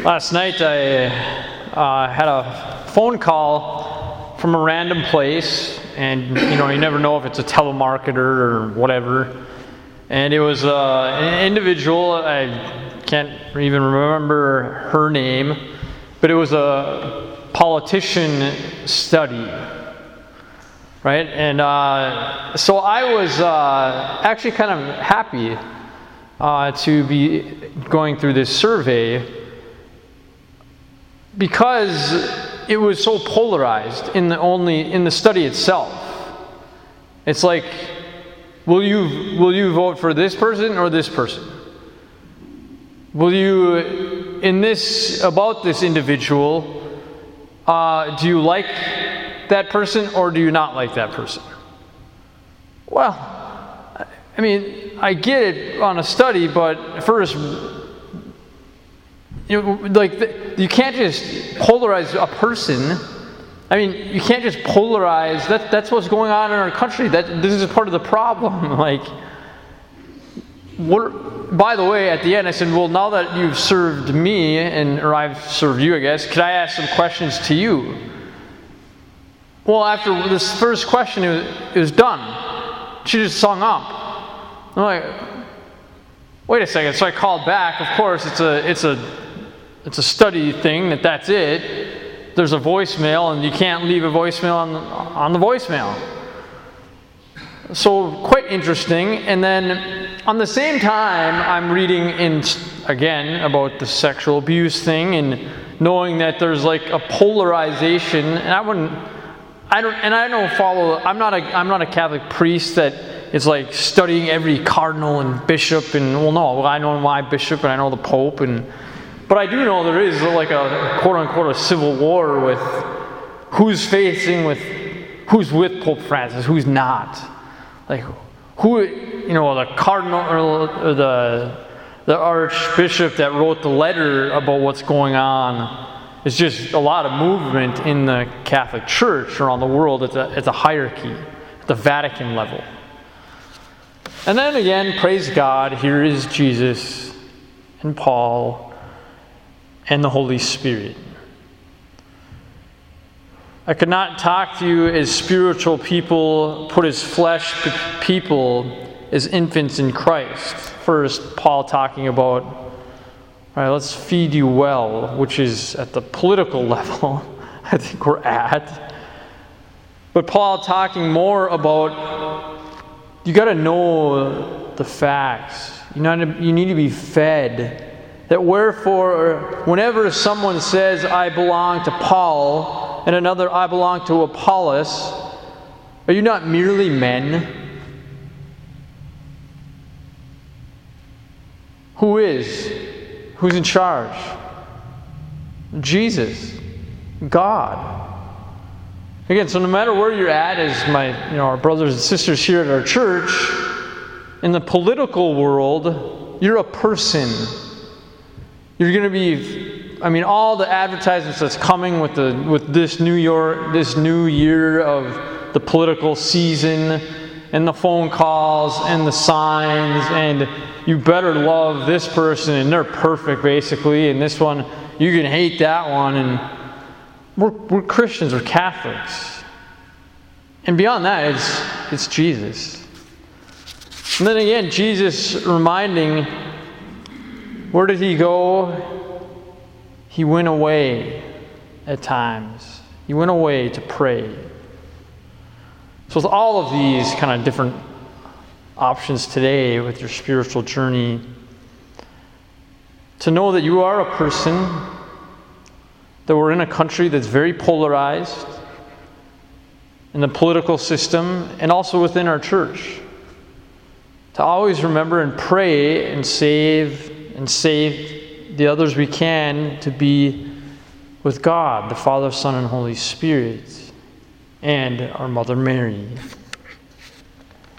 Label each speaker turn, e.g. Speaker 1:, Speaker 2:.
Speaker 1: Last night I had a phone call from a random place, and you never know if it's a telemarketer or whatever. And it was an individual, I can't even remember her name, but it was a politician study, right? And so I was actually kind of happy to be going through this survey, because it was so polarized in the study itself. It's like, will you vote for this person or this person? Will you, about this individual, do you like that person or do you not like that person? Well, I mean, I get it on a study, but first, you can't just polarize a person. I mean, you can't just polarize. That's what's going on in our country. This is part of the problem. By the way, at the end, I said, well, now that you've served me, or I've served you, I guess, could I ask some questions to you? Well, after this first question, it was done. She just hung up. I'm like, wait a second. So I called back. Of course, it's a study thing. That's it. There's a voicemail, and you can't leave a voicemail on the voicemail. So quite interesting. And then on the same time, I'm reading again about the sexual abuse thing, and knowing that there's like a polarization. And I'm not a Catholic priest that is like studying every cardinal and bishop, and I know my bishop and I know the Pope, but I do know there is like a quote-unquote a civil war with who's with Pope Francis, who's not. Like the cardinal or the archbishop that wrote the letter about what's going on. It's just a lot of movement in the Catholic Church around the world. It's a hierarchy at the Vatican level. And then again, praise God, here is Jesus and Paul and the Holy Spirit. I could not talk to you as spiritual people, put as flesh people, as infants in Christ. First, Paul talking about, all right, let's feed you well, which is at the political level, I think we're at. But Paul talking more about, you got to know the facts. You need to be fed. That wherefore, whenever someone says, I belong to Paul, and another, I belong to Apollos, are you not merely men? Who's in charge? Jesus. God. Again, so no matter where you're at, as our brothers and sisters here at our church, in the political world, you're a person. You're going to be, all the advertisements that's coming with this new year of the political season, and the phone calls and the signs, and you better love this person and they're perfect basically, and this one you can hate that one, and we're Christians, we're Catholics, and beyond that it's Jesus. And then again, Jesus reminding, where did he go? He went away at times. He went away to pray. So with all of these kind of different options today with your spiritual journey, to know that you are a person, that we're in a country that's very polarized in the political system and also within our church, to always remember and pray and save the others we can to be with God, the Father, Son, and Holy Spirit, and our Mother Mary.